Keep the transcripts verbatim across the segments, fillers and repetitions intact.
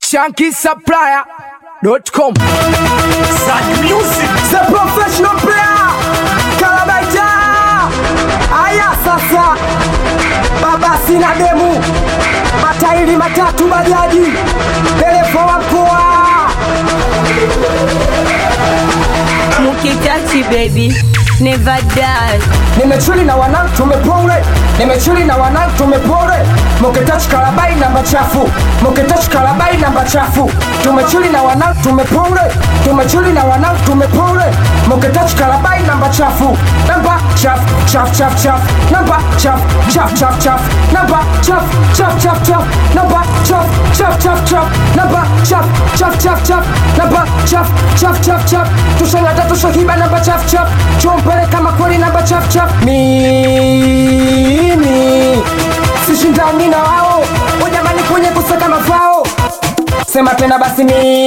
Shanky Supplier dot com. Sad music. The professional player Kalabaita. Aya sasa baba sina demu, matairi matatu bajaji, dereva wa mkoa. Mukitachi baby never die. Nimechuli na wanangu tumepole, nimechuli na wanangu tumepole. Mukitachi Kalabai namba chafu, Mukitachi Kalabai namba chafu. Tumechuli na wanangu tumepole, tumechuli na wanangu tumepole. Mukitachi Kalabai namba chafu, namba chafu chafu chafu chafu, namba chafu chafu chafu chafu, namba chafu chafu chafu chafu, namba chafu chafu chafu chafu, namba chafu chafu chafu chafu, namba chafu chafu chafu chafu. Tushangata tushahiba namba chafu chafu, chompele kama kweli namba chafu chafu. Mimi sishindani na wao, ujamani kwenye kusaka mafao. Sema tena basi,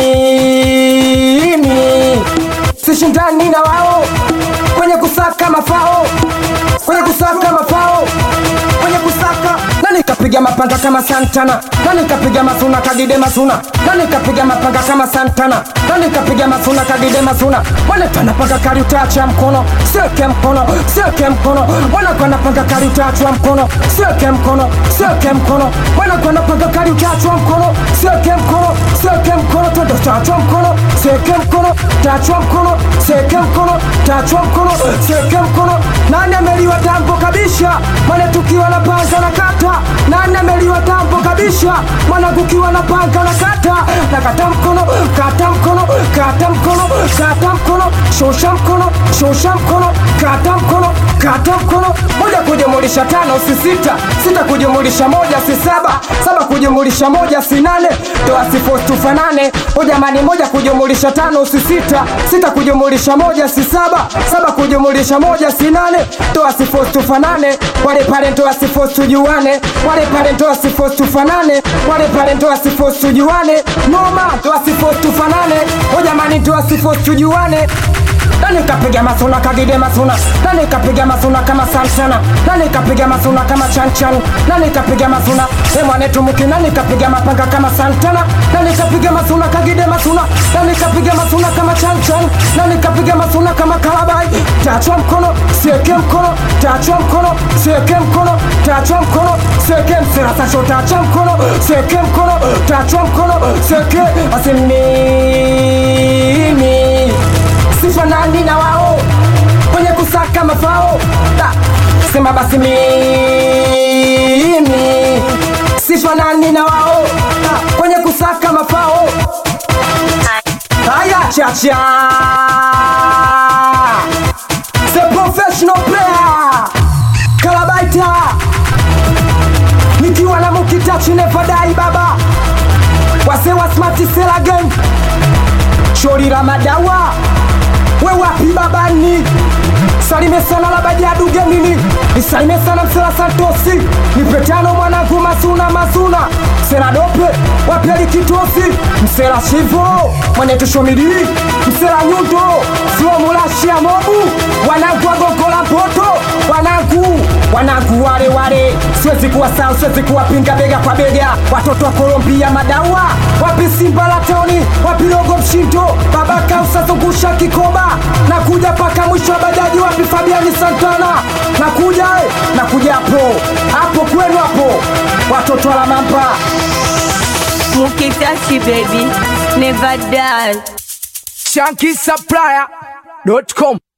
mimi sishindani na wao kwenye kusaka mafao, kwenye kusaka mafao, kwenye kusaka. Nani kapiga mapanga kama Santana, nani kapiga masuna kagide masuna, nani kapiga mapanga kama Santana, nani kapiga masuna kagide masuna. Wale tanapanga kari utacha mkono, seke mkono, seke mkono. Wale tanapanga kari utacha mkono, seke mkono, seke mkono. Wale tanapanga kari utacha mkono, seke mkono, seke mkono. Todo utacha mkono, seke mkono, utacha mkono, seke mkono, utacha mkono, seke mkono. Nani ameliwa tambo kabisha, mwana tukiwa na panga na kata. Nani ameliwa tambo kabisha, mwana kukiwa na panga na kata. Na kata mkono, kata mkono, kata mkono, kata mkono. Shosha mkono, shosha mkono, kata mkono, kata mkono. Moja kujumulisha tano si sita, sita kujumulisha moja si saba, saba kujumulisha moja si nane. Toa sifuri tufanane, ujamani moja kujumulisha tano si sita, sita kujumulisha moja si saba, saba kujumulisha moja si nane. Toa sifuri tufanane, wale pale toa sifuri tujuane, wale pale toa sifuri tufanane, wale pale toa sifuri tujuane. Noma toa sifuri tufanane, ujamani toa sifuri tujuane. Nani kapiga masuna kagide masuna, nani kapiga masuna kama Santana, nani kapiga masuna kama Chanchan, nani kapiga masuna emwane tumuki, nani kapiga mapanga kama Santana, nani kapiga masuna kagide masuna, nani kapiga masuna kama Chanchan, nani kapiga masuna kama Kalabai. Tachwa mkono, seke mkono, tachwa mkono, seke mkono, tachwa mkono, seke msera sasho, tachwa mkono, seke mkono, tachwa mkono, seke asimimi. Sifanani na wao kwenye kusaka mafao. Ta, sema basi mimi sifanani na wao ta, kwenye kusaka mafao. Haya chacha, the professional player Kalabaita, nikiwa na Mukitachi never die baba. Wase wa smart sela gang, shori la madawa. We wapi babani, salime sana la bajadu genini, nisalime sana msela Santosi, nipetano mwanangu masuna masuna. Msela dope, wapeli kitosi, msela shivo, mwenye tushomidi, msela nyundo, slow mulashia mobu. Wanangu wagogola mpoto, wanangu, wanangu wale wale. Siwezi kuwa sao, siwezi kuwa pinga bega kwa bega. Watoto wa Kolombia madawa, wapi Simba la Tony, wapi logo mshindo. Baba kausa zungusha kikoba, nakuja paka mwisho bajaji, wapi Fabiani Santana. Nakuja, nakuja hapo, hapo kwenu hapo, watoto wa la mampa. Mukitachi baby never die. Shanky Supplier dot com.